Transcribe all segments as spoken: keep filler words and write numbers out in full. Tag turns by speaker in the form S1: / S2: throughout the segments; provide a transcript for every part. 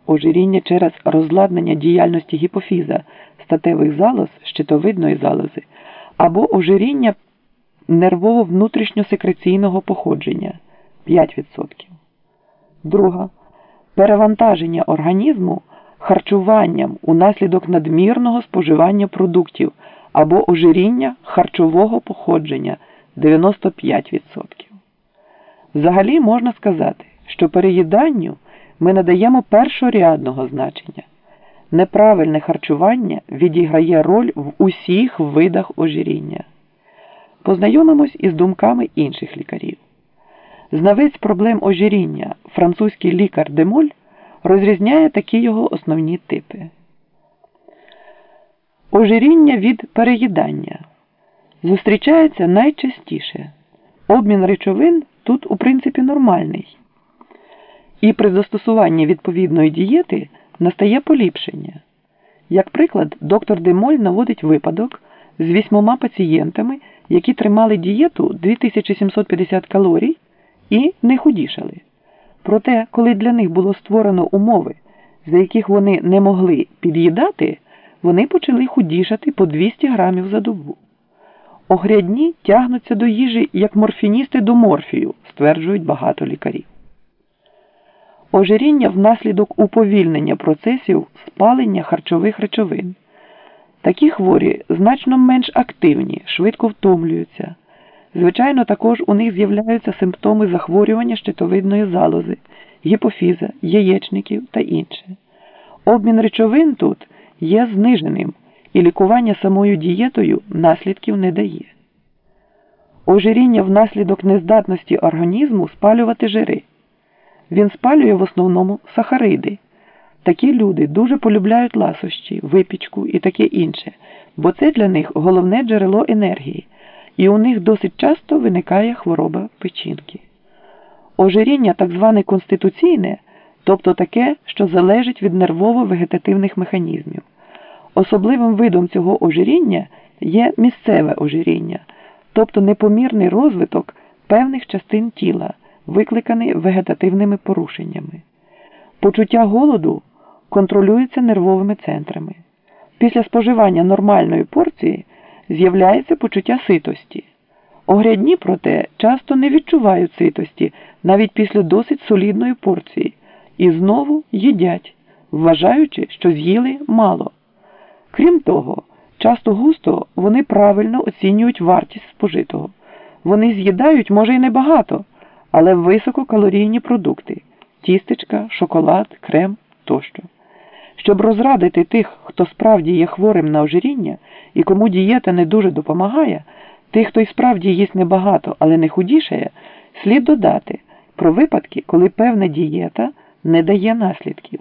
S1: ожиріння через розладнання діяльності гіпофіза, статевих залоз, щитовидної залози, або ожиріння нервово-внутрішньосекреційного походження п'ять відсотків. Друга. Перевантаження організму харчуванням унаслідок надмірного споживання продуктів або ожиріння харчового походження дев'яносто п'ять відсотків. Взагалі можна сказати, що переїданню ми надаємо першорядного значення. Неправильне харчування відіграє роль в усіх видах ожиріння. Познайомимось із думками інших лікарів. Знавець проблем ожиріння, французький лікар Де Моль, розрізняє такі його основні типи. Ожиріння від переїдання зустрічається найчастіше. Обмін речовин тут у принципі нормальний. І при застосуванні відповідної дієти настає поліпшення. Як приклад, доктор Де Моль наводить випадок з вісьмома пацієнтами, які тримали дієту дві тисячі сімсот п'ятдесят калорій і не худішали. Проте, коли для них було створено умови, за яких вони не могли під'їдати, вони почали худішати по двісті грамів за добу. Огрядні тягнуться до їжі, як морфіністи до морфію, стверджують багато лікарів. Ожиріння внаслідок уповільнення процесів спалення харчових речовин. Такі хворі значно менш активні, швидко втомлюються. Звичайно, також у них з'являються симптоми захворювання щитовидної залози, гіпофіза, яєчників та інше. Обмін речовин тут є зниженим, і лікування самою дієтою наслідків не дає. Ожиріння внаслідок нездатності організму спалювати жири. Він спалює в основному сахариди. Такі люди дуже полюбляють ласощі, випічку і таке інше, бо це для них головне джерело енергії, і у них досить часто виникає хвороба печінки. Ожиріння так зване конституційне, тобто таке, що залежить від нервово-вегетативних механізмів. Особливим видом цього ожиріння є місцеве ожиріння, тобто непомірний розвиток певних частин тіла, викликаний вегетативними порушеннями. Почуття голоду контролюється нервовими центрами. Після споживання нормальної порції з'являється почуття ситості. Огрядні, проте, часто не відчувають ситості навіть після досить солідної порції і знову їдять, вважаючи, що з'їли мало. Крім того, часто-густо вони правильно оцінюють вартість спожитого. Вони з'їдають, може, й небагато, але висококалорійні продукти – тістечка, шоколад, крем тощо. Щоб розрадити тих, хто справді є хворим на ожиріння і кому дієта не дуже допомагає, тих, хто й справді їсть небагато, але не худішає, слід додати про випадки, коли певна дієта не дає наслідків.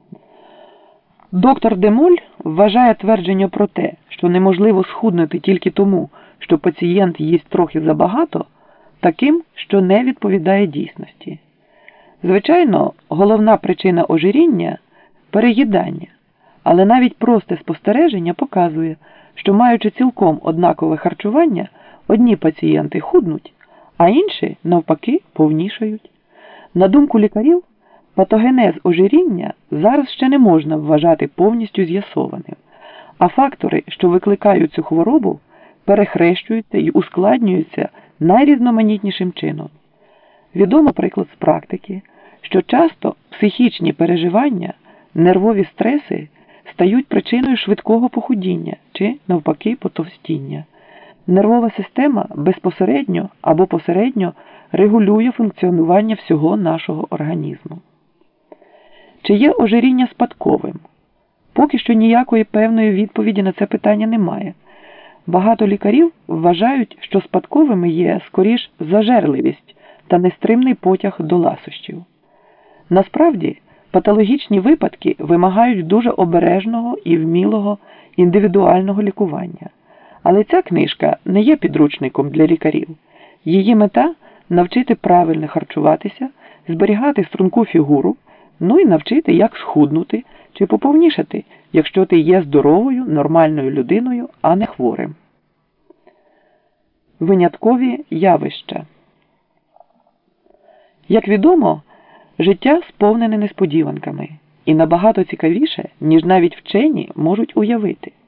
S1: Доктор Де Моль вважає твердження про те, що неможливо схуднути тільки тому, що пацієнт їсть трохи забагато, таким, що не відповідає дійсності. Звичайно, головна причина ожиріння – переїдання, але навіть просте спостереження показує, що маючи цілком однакове харчування, одні пацієнти худнуть, а інші, навпаки, повнішають. На думку лікарів, патогенез ожиріння зараз ще не можна вважати повністю з'ясованим, а фактори, що викликають цю хворобу, перехрещуються і ускладнюються найрізноманітнішим чином. Відомо приклад з практики, що часто психічні переживання, нервові стреси стають причиною швидкого похудіння чи, навпаки, потовстіння. Нервова система безпосередньо або посередньо регулює функціонування всього нашого організму. Чи є ожиріння спадковим? Поки що ніякої певної відповіді на це питання немає. Багато лікарів вважають, що спадковими є, скоріш, зажерливість та нестримний потяг до ласощів. Насправді, патологічні випадки вимагають дуже обережного і вмілого індивідуального лікування. Але ця книжка не є підручником для лікарів. Її мета – навчити правильно харчуватися, зберігати струнку фігуру, ну і навчити, як схуднути чи поповнішати, якщо ти є здоровою, нормальною людиною, а не хворим. Виняткові явища. Як відомо, життя сповнене несподіванками, і набагато цікавіше, ніж навіть вчені можуть уявити.